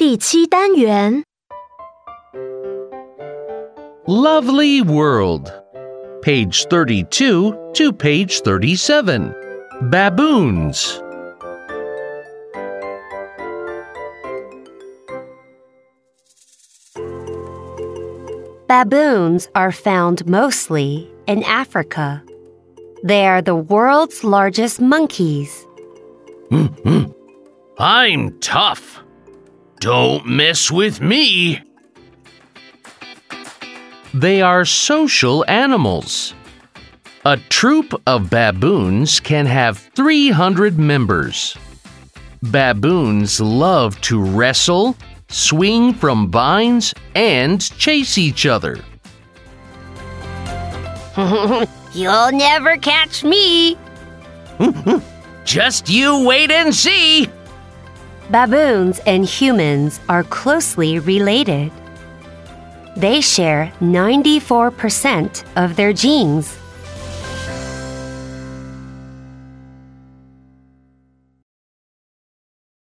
第7单元 Lovely World. Page 32 to page 37. Baboons. Baboons are found mostly in Africa. They are the world's largest monkeys. I'm tough. Don't mess with me. They are social animals. A troop of baboons can have 300 members. Baboons love to wrestle, swing from vines, and chase each other. You'll never catch me. Just you wait and see. Baboons and humans are closely related. They share 94% of their genes.